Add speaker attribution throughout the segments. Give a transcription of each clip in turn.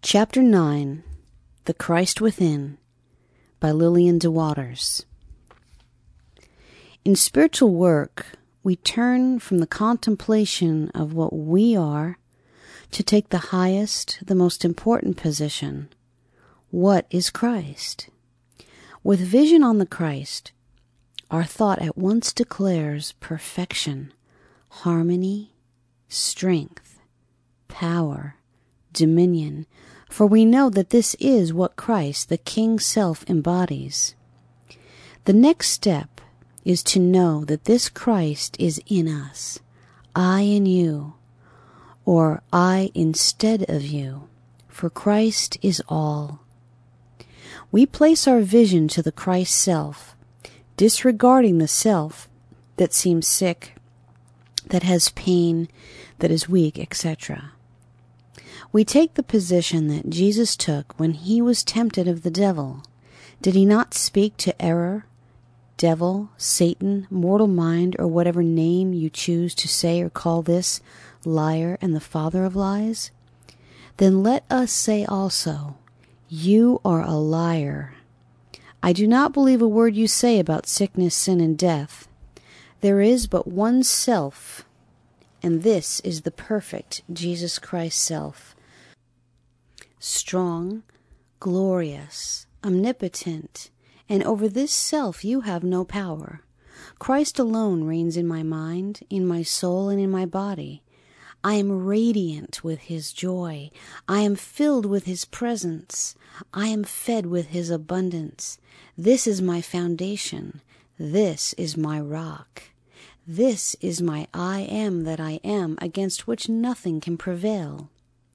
Speaker 1: Chapter 9, The Christ Within, by Lillian de Waters. In spiritual work, we turn from the contemplation of what we are to take the highest, the most important position. What is Christ? With vision on the Christ, our thought at once declares perfection, harmony, strength, power, dominion, for we know that this is what Christ, the King Self, embodies. The next step is to know that this Christ is in us, I in you, or I instead of you, for Christ is all. We place our vision to the Christ Self, disregarding the self that seems sick, that has pain, that is weak, etc. We take the position that Jesus took when he was tempted of the devil. Did he not speak to error, devil, Satan, mortal mind, or whatever name you choose to say or call this, liar and the father of lies? Then let us say also, you are a liar. I do not believe a word you say about sickness, sin, and death. There is but one self, and this is the perfect Jesus Christ Self. Strong, glorious, omnipotent, and over this self you have no power. Christ alone reigns in my mind, in my soul, and in my body. I am radiant with his joy. I am filled with his presence. I am fed with his abundance. This is my foundation. This is my rock. This is my I am that I am, against which nothing can prevail.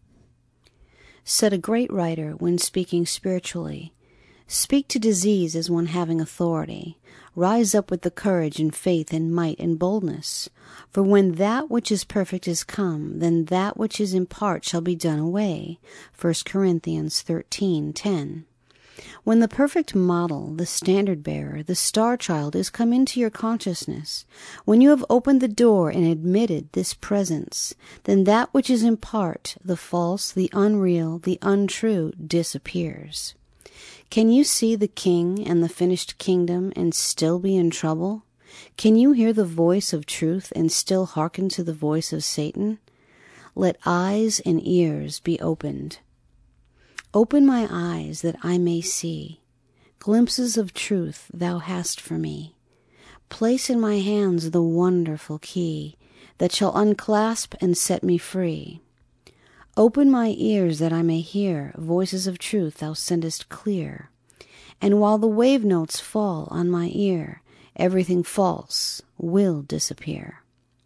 Speaker 1: Said a great writer when speaking spiritually, speak to disease as one having authority. Rise up with the courage and faith and might and boldness. For when that which is perfect is come, then that which is in part shall be done away. 1 Corinthians 13:10. When the perfect model, the standard bearer, the star child is come into your consciousness, when you have opened the door and admitted this presence, then that which is in part, the false, the unreal, the untrue, disappears. Can you see the king and the finished kingdom and still be in trouble? Can you hear the voice of truth and still hearken to the voice of Satan? Let eyes and ears be opened. Open my eyes that I may see glimpses of truth thou hast for me. Place in my hands the wonderful key that shall unclasp and set me free. Open my ears that I may hear voices of truth thou sendest clear. And while the wave notes fall on my ear, everything false will disappear.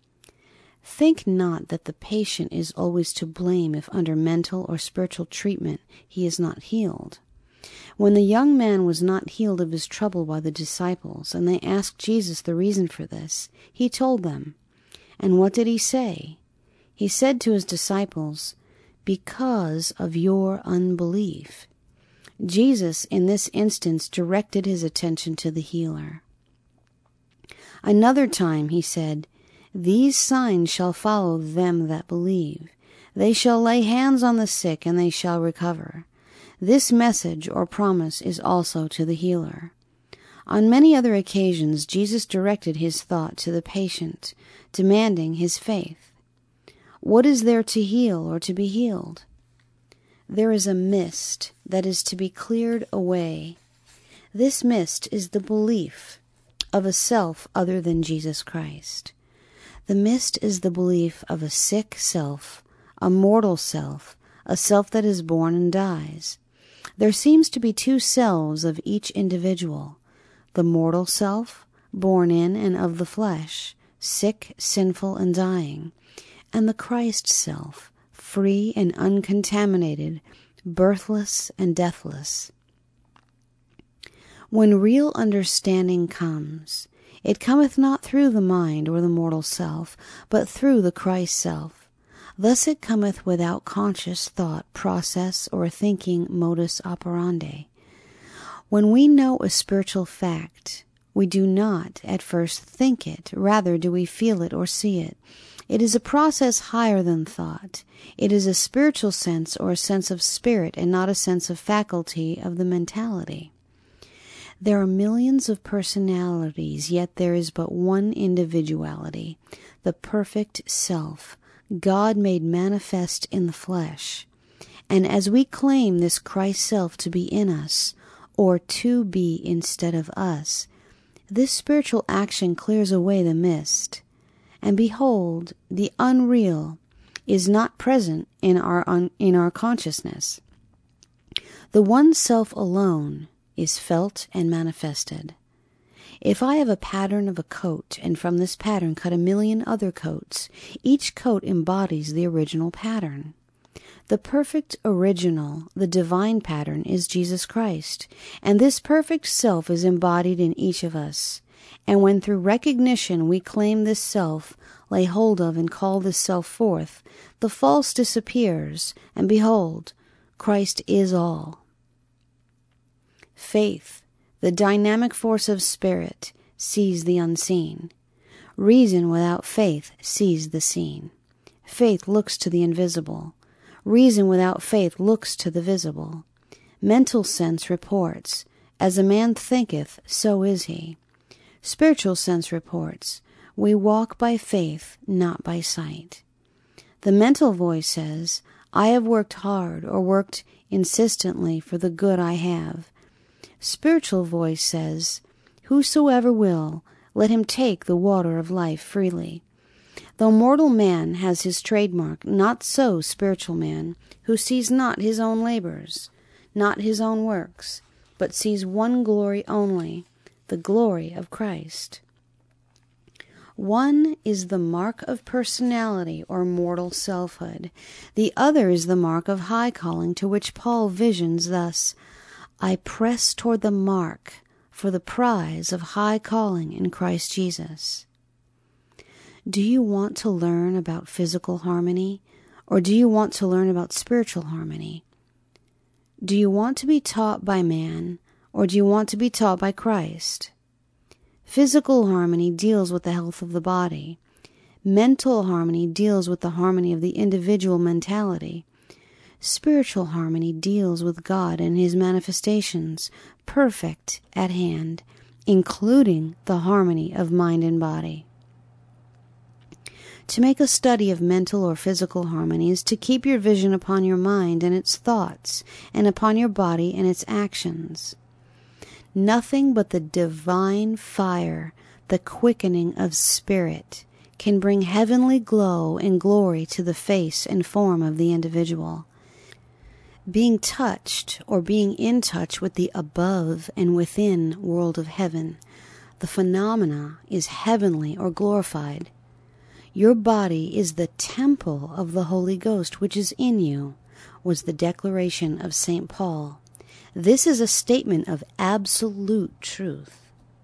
Speaker 1: Think not that the patient is always to blame if under mental or spiritual treatment he is not healed. When the young man was not healed of his trouble by the disciples, and they asked Jesus the reason for this, he told them. And what did he say? He said to his disciples, because of your unbelief. Jesus, in this instance, directed his attention to the healer. Another time he said, these signs shall follow them that believe. They shall lay hands on the sick, and they shall recover. This message or promise is also to the healer. On many other occasions, Jesus directed his thought to the patient, demanding his faith. What is there to heal or to be healed? There is a mist that is to be cleared away. This mist is the belief of a self other than Jesus Christ. The mist is the belief of a sick self, a mortal self, a self that is born and dies. There seems to be two selves of each individual. The mortal self, born in and of the flesh, sick, sinful, and dying. And the Christ self, free and uncontaminated, birthless and deathless. When real understanding comes, it cometh not through the mind or the mortal self, but through the Christ self. Thus it cometh without conscious thought, process, or thinking modus operandi. When we know a spiritual fact, we do not at first think it, rather do we feel it or see it. It is a process higher than thought. It is a spiritual sense, or a sense of spirit, and not a sense of faculty of the mentality. There are millions of personalities, yet there is but one individuality, the perfect self, God made manifest in the flesh. And as we claim this Christ self to be in us, or to be instead of us, this spiritual action clears away the mist. And behold, the unreal is not present in our consciousness. The one self alone is felt and manifested. If I have a pattern of a coat, and from this pattern cut 1,000,000 other coats, each coat embodies the original pattern. The perfect original, the divine pattern, is Jesus Christ, and this perfect self is embodied in each of us. And when through recognition we claim this self, lay hold of and call this self forth, the false disappears, and behold, Christ is all. Faith, the dynamic force of spirit, sees the unseen. Reason without faith sees the seen. Faith looks to the invisible. Reason without faith looks to the visible. Mental sense reports, as a man thinketh, so is he. Spiritual sense reports, we walk by faith, not by sight. The mental voice says, I have worked hard or worked insistently for the good I have. Spiritual voice says, whosoever will, let him take the water of life freely. Though mortal man has his trademark, not so spiritual man, who sees not his own labors, not his own works, but sees one glory only, the glory of Christ. One is the mark of personality or mortal selfhood. The other is the mark of high calling, to which Paul visions thus, I press toward the mark for the prize of high calling in Christ Jesus. Do you want to learn about physical harmony, or do you want to learn about spiritual harmony? Do you want to be taught by man, or do you want to be taught by Christ? Physical harmony deals with the health of the body. Mental harmony deals with the harmony of the individual mentality. Spiritual harmony deals with God and His manifestations, perfect at hand, including the harmony of mind and body. To make a study of mental or physical harmony is to keep your vision upon your mind and its thoughts, and upon your body and its actions. Nothing but the divine fire, the quickening of spirit, can bring heavenly glow and glory to the face and form of the individual. Being touched or being in touch with the above and within world of heaven, the phenomena is heavenly or glorified. Your body is the temple of the Holy Ghost which is in you, was the declaration of St. Paul. This is a statement of absolute truth.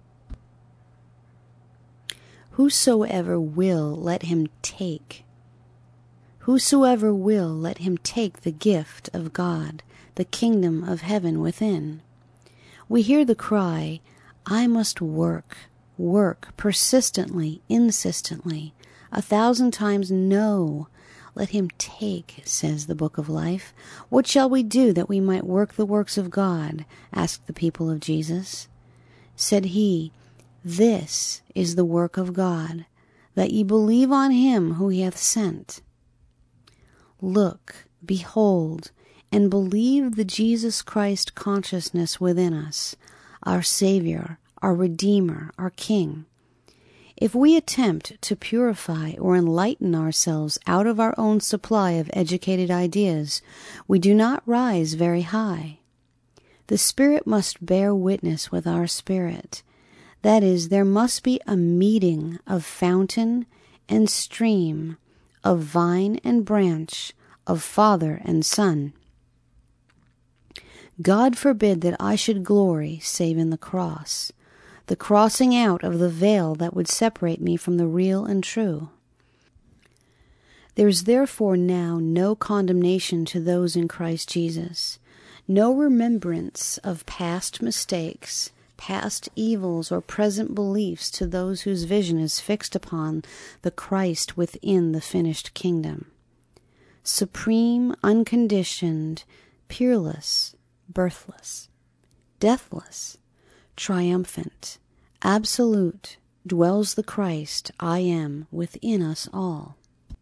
Speaker 1: Whosoever will, let him take. Whosoever will, let him take the gift of God, the kingdom of heaven within. We hear the cry, I must work, persistently, insistently, 1,000 times no. Let him take, says the Book of Life. What shall we do that we might work the works of God? Asked the people of Jesus. Said he, This is the work of God, that ye believe on him who he hath sent. Look, behold, and believe the Jesus Christ consciousness within us, our Savior, our Redeemer, our King. If we attempt to purify or enlighten ourselves out of our own supply of educated ideas, we do not rise very high. The Spirit must bear witness with our spirit. That is, there must be a meeting of fountain and stream, of vine and branch, of Father and Son. God forbid that I should glory save in the cross, the crossing out of the veil that would separate me from the real and true. There is therefore now no condemnation to those in Christ Jesus, no remembrance of past mistakes, past evils or present beliefs to those whose vision is fixed upon the Christ within the finished kingdom. Supreme, unconditioned, peerless, birthless, deathless, triumphant, absolute, dwells the Christ, I am, within us all.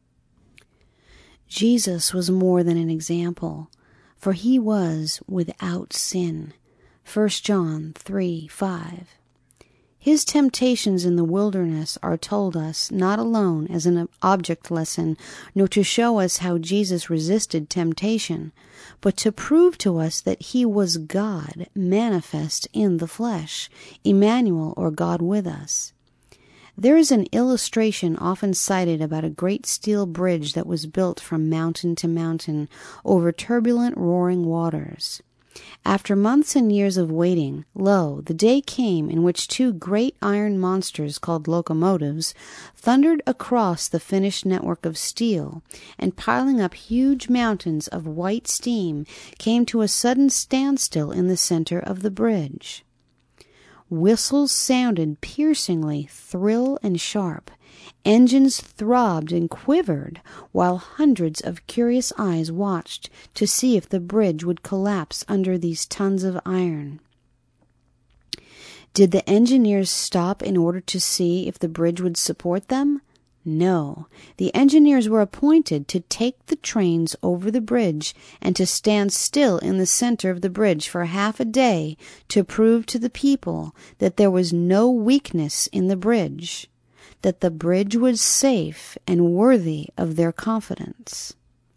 Speaker 1: Jesus was more than an example, for he was without sin. 1 John 3:5. His temptations in the wilderness are told us not alone as an object lesson, nor to show us how Jesus resisted temptation, but to prove to us that he was God manifest in the flesh, Emmanuel, or God with us. There is an illustration often cited about a great steel bridge that was built from mountain to mountain over turbulent, roaring waters. After months and years of waiting, lo, the day came in which two great iron monsters called locomotives thundered across the finished network of steel, and piling up huge mountains of white steam, came to a sudden standstill in the center of the bridge. Whistles sounded piercingly shrill and sharp. Engines throbbed and quivered, while hundreds of curious eyes watched to see if the bridge would collapse under these tons of iron. Did the engineers stop in order to see if the bridge would support them? No. The engineers were appointed to take the trains over the bridge and to stand still in the center of the bridge for half a day to prove to the people that there was no weakness in the bridge, that the bridge was safe and worthy of their confidence.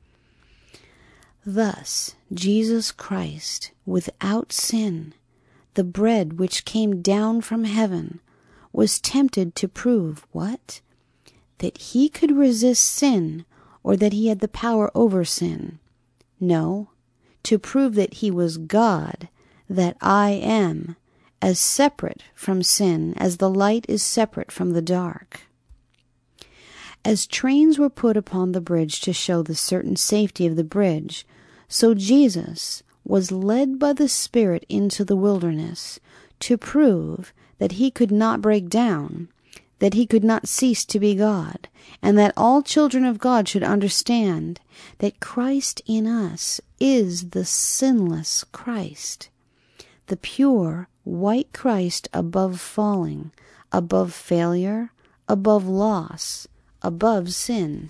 Speaker 1: Thus, Jesus Christ, without sin, the bread which came down from heaven, was tempted to prove what? That he could resist sin, or that he had the power over sin. No, to prove that he was God, that I am, as separate from sin as the light is separate from the dark. As trains were put upon the bridge to show the certain safety of the bridge, so Jesus was led by the Spirit into the wilderness to prove that he could not break down, that he could not cease to be God, and that all children of God should understand that Christ in us is the sinless Christ, the pure, white Christ above falling, above failure, above loss, above sin.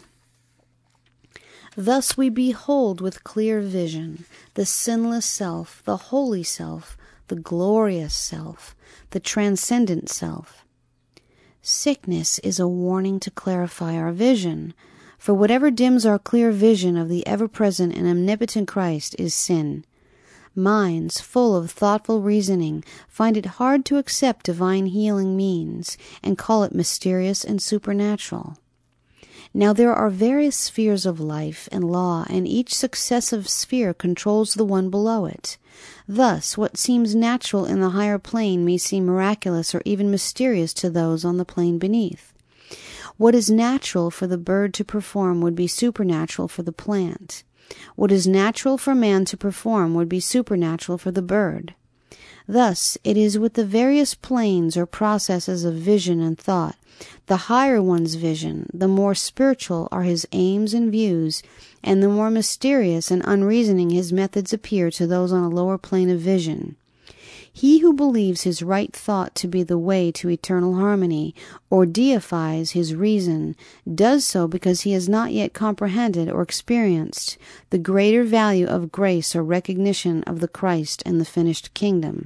Speaker 1: Thus we behold with clear vision the sinless self, the holy self, the glorious self, the transcendent self. Sickness is a warning to clarify our vision, for whatever dims our clear vision of the ever-present and omnipotent Christ is sin. Minds full of thoughtful reasoning find it hard to accept divine healing means and call it mysterious and supernatural. Now there are various spheres of life and law, and each successive sphere controls the one below it. Thus, what seems natural in the higher plane may seem miraculous or even mysterious to those on the plane beneath. What is natural for the bird to perform would be supernatural for the plant. What is natural for man to perform would be supernatural for the bird. Thus, it is with the various planes or processes of vision and thought. The higher one's vision, the more spiritual are his aims and views, and the more mysterious and unreasoning his methods appear to those on a lower plane of vision. He who believes his right thought to be the way to eternal harmony, or deifies his reason, does so because he has not yet comprehended or experienced the greater value of grace or recognition of the Christ and the finished kingdom.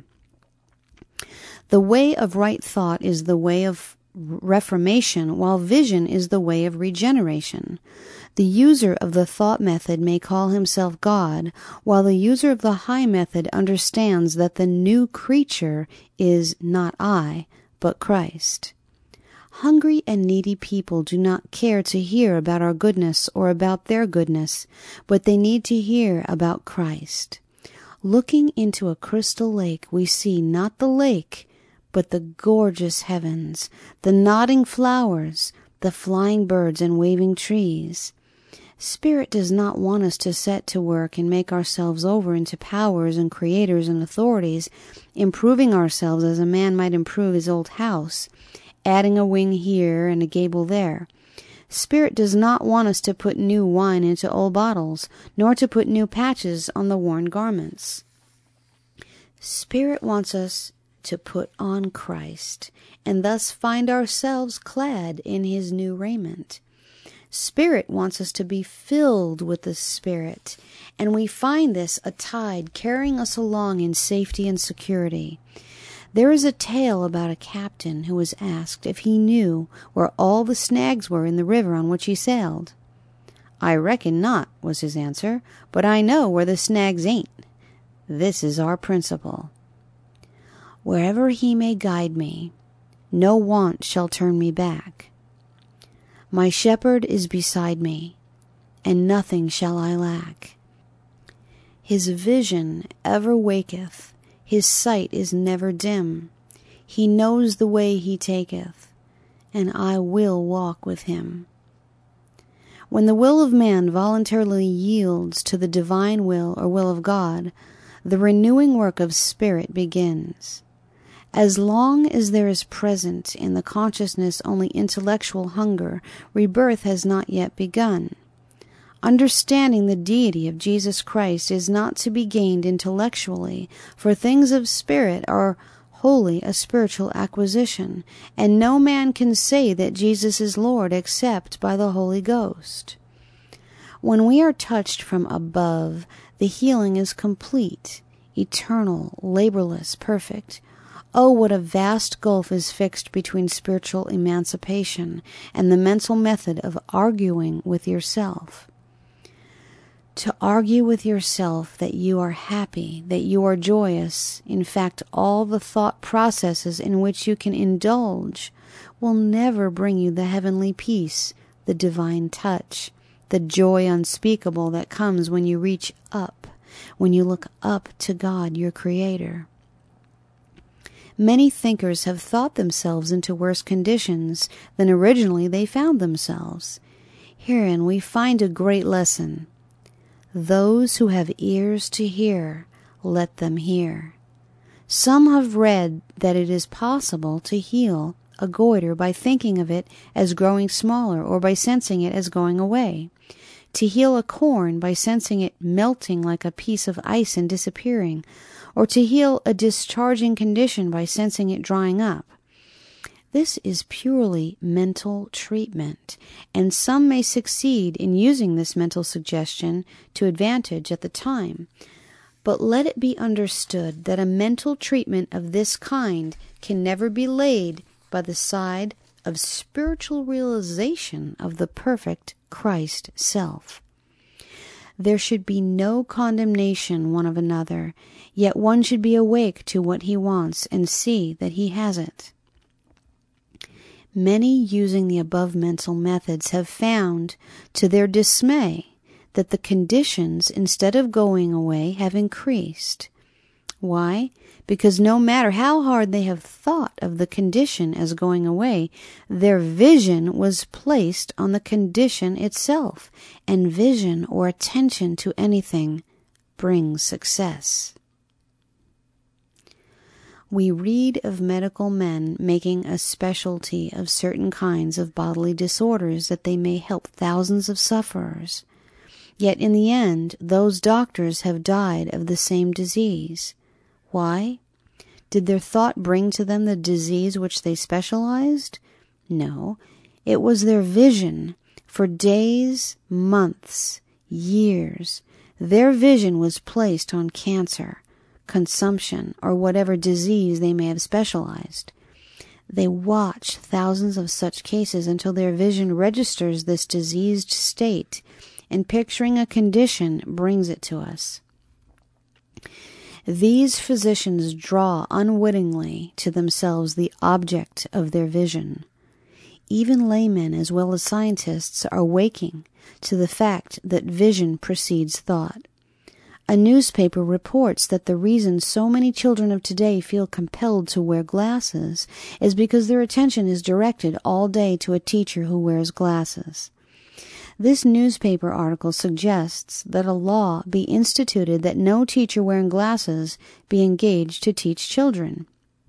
Speaker 1: The way of right thought is the way of reformation, while vision is the way of regeneration. The user of the thought method may call himself God, while the user of the high method understands that the new creature is not I, but Christ. Hungry and needy people do not care to hear about our goodness or about their goodness, but they need to hear about Christ. Looking into a crystal lake, we see not the lake, but the gorgeous heavens, the nodding flowers, the flying birds and waving trees. Spirit does not want us to set to work and make ourselves over into powers and creators and authorities, improving ourselves as a man might improve his old house, adding a wing here and a gable there. Spirit does not want us to put new wine into old bottles, nor to put new patches on the worn garments. Spirit wants us to put on Christ, and thus find ourselves clad in his new raiment. Spirit wants us to be filled with the Spirit, and we find this a tide carrying us along in safety and security. There is a tale about a captain who was asked if he knew where all the snags were in the river on which he sailed. "I reckon not," was his answer, "but I know where the snags ain't." This is our principle. Wherever he may guide me, no want shall turn me back. My shepherd is beside me, and nothing shall I lack. His vision ever waketh, his sight is never dim. He knows the way he taketh, and I will walk with him. When the will of man voluntarily yields to the divine will or will of God, the renewing work of Spirit begins. As long as there is present in the consciousness only intellectual hunger, rebirth has not yet begun. Understanding the deity of Jesus Christ is not to be gained intellectually, for things of spirit are wholly a spiritual acquisition, and no man can say that Jesus is Lord except by the Holy Ghost. When we are touched from above, the healing is complete, eternal, laborless, perfect. Oh, what a vast gulf is fixed between spiritual emancipation and the mental method of arguing with yourself. To argue with yourself that you are happy, that you are joyous, in fact, all the thought processes in which you can indulge, will never bring you the heavenly peace, the divine touch, the joy unspeakable that comes when you reach up, when you look up to God, your Creator. Many thinkers have thought themselves into worse conditions than originally they found themselves. Herein we find a great lesson. Those who have ears to hear, let them hear. Some have read that it is possible to heal a goiter by thinking of it as growing smaller or by sensing it as going away. To heal a corn by sensing it melting like a piece of ice and disappearing, or to heal a discharging condition by sensing it drying up. This is purely mental treatment, and some may succeed in using this mental suggestion to advantage at the time. But let it be understood that a mental treatment of this kind can never be laid by the side of spiritual realization of the perfect Christ self. There should be no condemnation one of another, yet one should be awake to what he wants and see that he has it. Many using the above mental methods have found, to their dismay, that the conditions, instead of going away, have increased. Why? Because no matter how hard they have thought of the condition as going away, their vision was placed on the condition itself, and vision or attention to anything brings success. We read of medical men making a specialty of certain kinds of bodily disorders that they may help thousands of sufferers. Yet in the end, those doctors have died of the same disease. Why? Did their thought bring to them the disease which they specialized? No, it was their vision. For days, months, years, their vision was placed on cancer, consumption, or whatever disease they may have specialized. They watch thousands of such cases until their vision registers this diseased state, and picturing a condition brings it to us. These physicians draw unwittingly to themselves the object of their vision. Even laymen as well as scientists are waking to the fact that vision precedes thought. A newspaper reports that the reason so many children of today feel compelled to wear glasses is because their attention is directed all day to a teacher who wears glasses. This newspaper article suggests that a law be instituted that no teacher wearing glasses be engaged to teach children.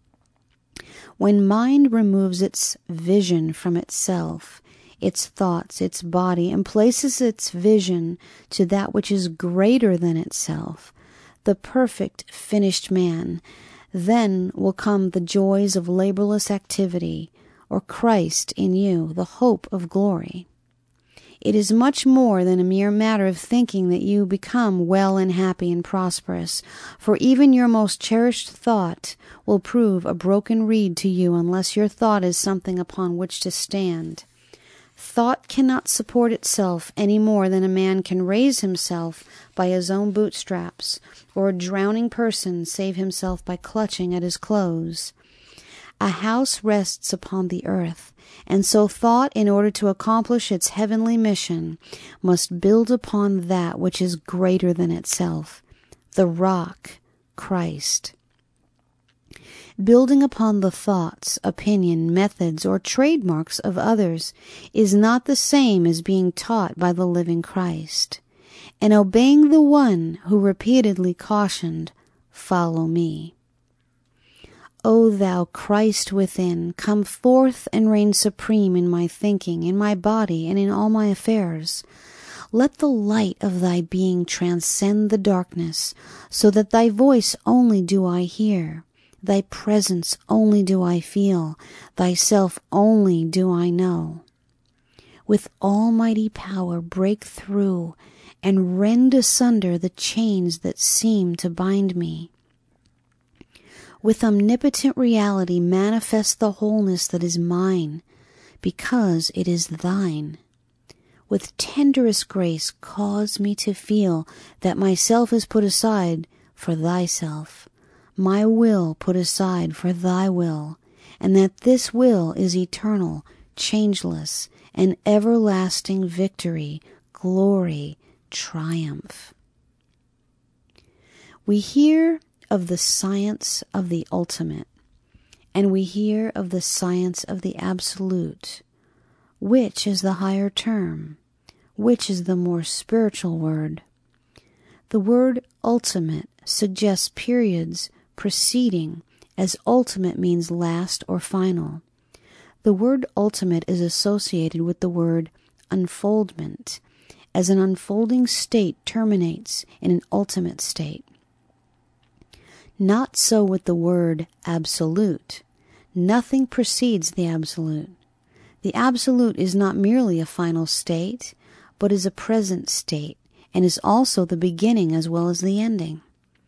Speaker 1: When mind removes its vision from itself, its thoughts, its body, and places its vision to that which is greater than itself, the perfect, finished man, then will come the joys of laborless activity, or Christ in you, the hope of glory. It is much more than a mere matter of thinking that you become well and happy and prosperous, for even your most cherished thought will prove a broken reed to you unless your thought is something upon which to stand. Thought cannot support itself any more than a man can raise himself by his own bootstraps, or a drowning person save himself by clutching at his clothes. A house rests upon the earth, and so thought, in order to accomplish its heavenly mission, must build upon that which is greater than itself, the rock, Christ. Building upon the thoughts, opinion, methods, or trademarks of others is not the same as being taught by the living Christ, and obeying the one who repeatedly cautioned, "Follow me." O thou Christ within, come forth and reign supreme in my thinking, in my body, and in all my affairs. Let the light of thy being transcend the darkness, so that thy voice only do I hear, thy presence only do I feel, thyself only do I know. With almighty power break through and rend asunder the chains that seem to bind me. With omnipotent reality manifest the wholeness that is mine, because it is thine. With tenderest grace cause me to feel that myself is put aside for thyself, my will put aside for thy will, and that this will is eternal, changeless, and everlasting victory, glory, triumph. We hear of the science of the ultimate, and we hear of the science of the absolute. Which is the higher term? Which is the more spiritual word? The word ultimate suggests periods preceding, as ultimate means last or final. The word ultimate is associated with the word unfoldment, as an unfolding state terminates in an ultimate state. Not so with the word absolute. Nothing precedes the absolute. The absolute is not merely a final state, but is a present state, and is also the beginning as well as the ending.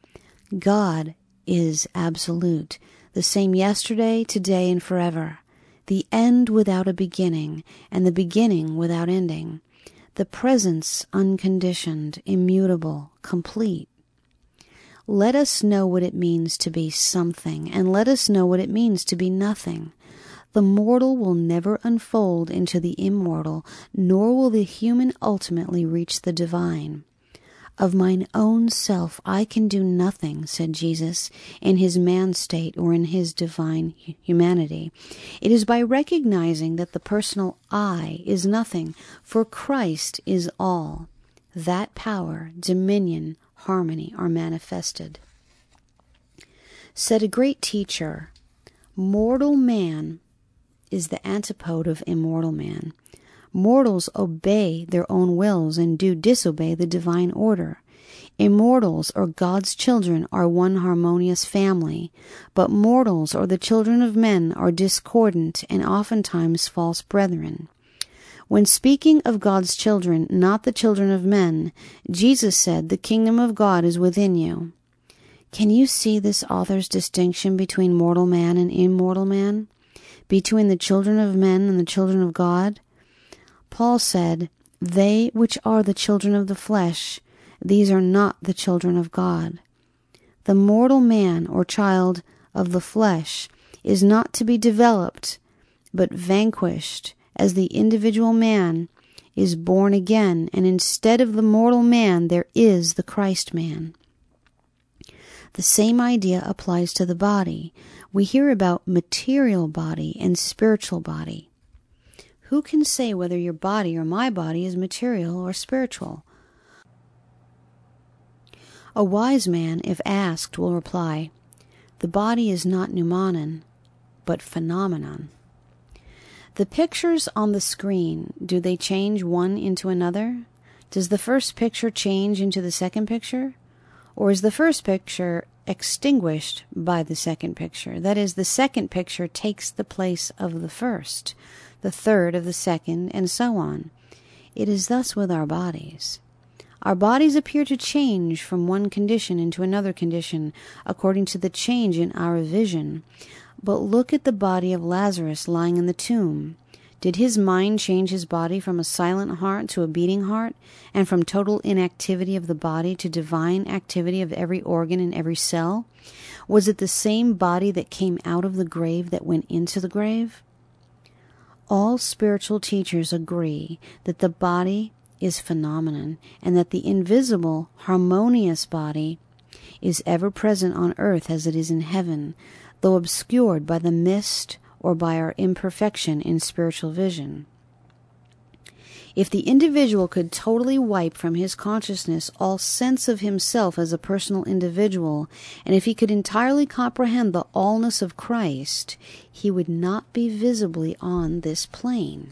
Speaker 1: God is absolute, the same yesterday, today, and forever, the end without a beginning, and the beginning without ending, the presence unconditioned, immutable, complete. Let us know what it means to be something, and let us know what it means to be nothing. The mortal will never unfold into the immortal, nor will the human ultimately reach the divine. Of mine own self I can do nothing, said Jesus, in his man state or in his divine humanity. It is by recognizing that the personal I is nothing, for Christ is all. That power, dominion, harmony are manifested. Said a great teacher, mortal man is the antipode of immortal man. Mortals obey their own wills and do disobey the divine order. Immortals, or God's children, are one harmonious family, but mortals, or the children of men, are discordant and oftentimes false brethren. When speaking of God's children, not the children of men, Jesus said, "The kingdom of God is within you." Can you see this author's distinction between mortal man and immortal man? Between the children of men and the children of God? Paul said, "They which are the children of the flesh, these are not the children of God." The mortal man or child of the flesh is not to be developed, but vanquished, as the individual man is born again, and instead of the mortal man there is the Christ man. The same idea applies to the body. We hear about material body and spiritual body. Who can say whether your body or my body is material or spiritual? A wise man, if asked, will reply, the body is not noumenon, but phenomenon. The pictures on the screen, do they change one into another? Does the first picture change into the second picture? Or is the first picture extinguished by the second picture? That is, the second picture takes the place of the first, the third of the second, and so on. It is thus with our bodies. Our bodies appear to change from one condition into another condition according to the change in our vision. But look at the body of Lazarus lying in the tomb. Did his mind change his body from a silent heart to a beating heart, and from total inactivity of the body to divine activity of every organ and every cell? Was it the same body that came out of the grave that went into the grave? All spiritual teachers agree that the body is phenomenon, and that the invisible, harmonious body is ever present on earth as it is in heaven, though obscured by the mist or by our imperfection in spiritual vision. If the individual could totally wipe from his consciousness all sense of himself as a personal individual, and if he could entirely comprehend the allness of Christ, he would not be visibly on this plane.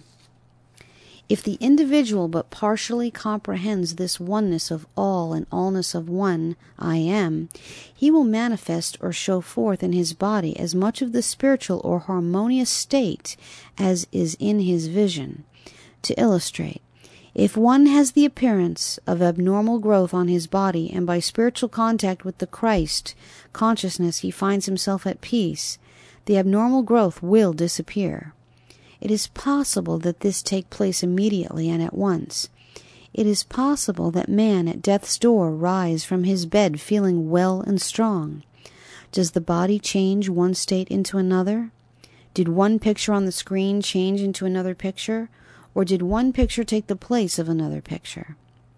Speaker 1: If the individual but partially comprehends this oneness of all and allness of one, I am, he will manifest or show forth in his body as much of the spiritual or harmonious state as is in his vision. To illustrate, if one has the appearance of abnormal growth on his body, and by spiritual contact with the Christ consciousness he finds himself at peace, the abnormal growth will disappear. It is possible that this take place immediately and at once. It is possible that man at death's door rise from his bed feeling well and strong. Does the body change one state into another? Did one picture on the screen change into another picture? Or did one picture take the place of another picture?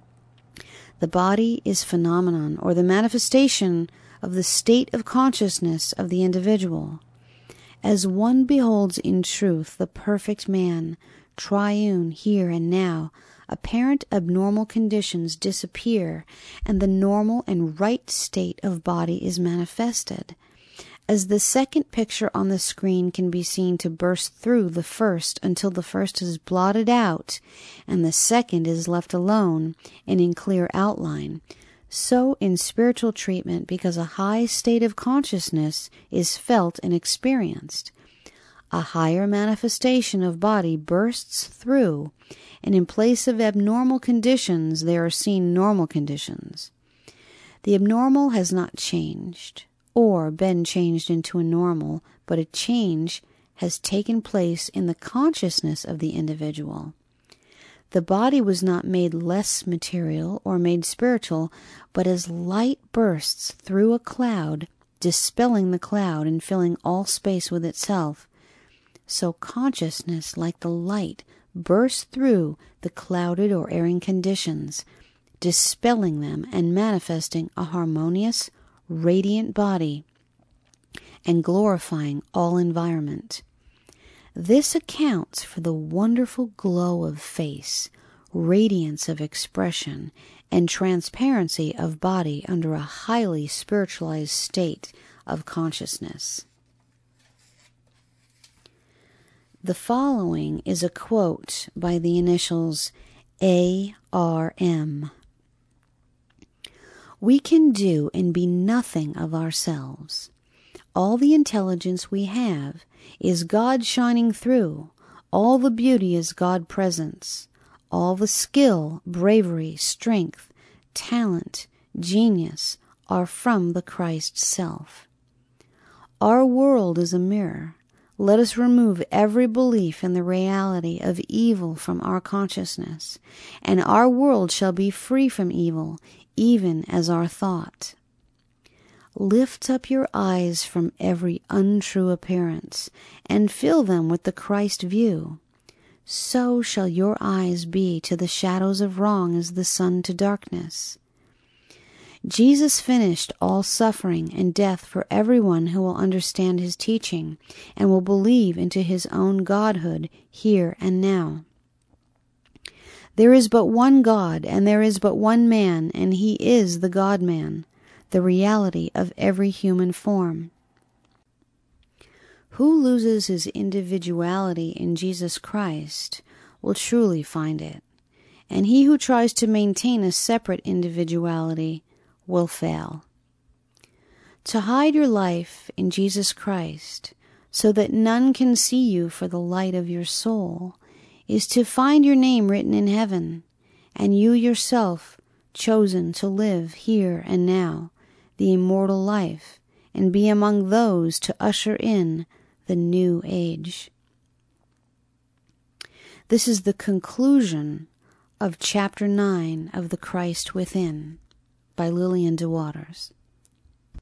Speaker 1: The body is phenomenon, or the manifestation of the state of consciousness of the individual. As one beholds in truth the perfect man, triune here and now, apparent abnormal conditions disappear, and the normal and right state of body is manifested. As the second picture on the screen can be seen to burst through the first until the first is blotted out, and the second is left alone and in clear outline, so in spiritual treatment, because a high state of consciousness is felt and experienced, a higher manifestation of body bursts through, and in place of abnormal conditions there are seen normal conditions. The abnormal has not changed, or been changed into a normal, but a change has taken place in the consciousness of the individual. The body was not made less material or made spiritual, but as light bursts through a cloud, dispelling the cloud and filling all space with itself, so consciousness, like the light, bursts through the clouded or erring conditions, dispelling them and manifesting a harmonious, radiant body and glorifying all environment. This accounts for the wonderful glow of face, radiance of expression, and transparency of body under a highly spiritualized state of consciousness. The following is a quote by the initials A.R.M. We can do and be nothing of ourselves. All the intelligence we have is God shining through. All the beauty is God presence. All the skill, bravery, strength, talent, genius are from the Christ self. Our world is a mirror. Let us remove every belief in the reality of evil from our consciousness, and our world shall be free from evil, even as our thought. Lift up your eyes from every untrue appearance, and fill them with the Christ view. So shall your eyes be to the shadows of wrong as the sun to darkness. Jesus finished all suffering and death for everyone who will understand his teaching and will believe into his own godhood here and now. There is but one God, and there is but one man, and he is the God-man, the reality of every human form. Who loses his individuality in Jesus Christ will truly find it, and he who tries to maintain a separate individuality will fail. To hide your life in Jesus Christ, so that none can see you for the light of your soul, is to find your name written in heaven, and you yourself chosen to live here and now the immortal life, and be among those to usher in the new age. This is the conclusion of Chapter 9 of The Christ Within by Lillian de Waters.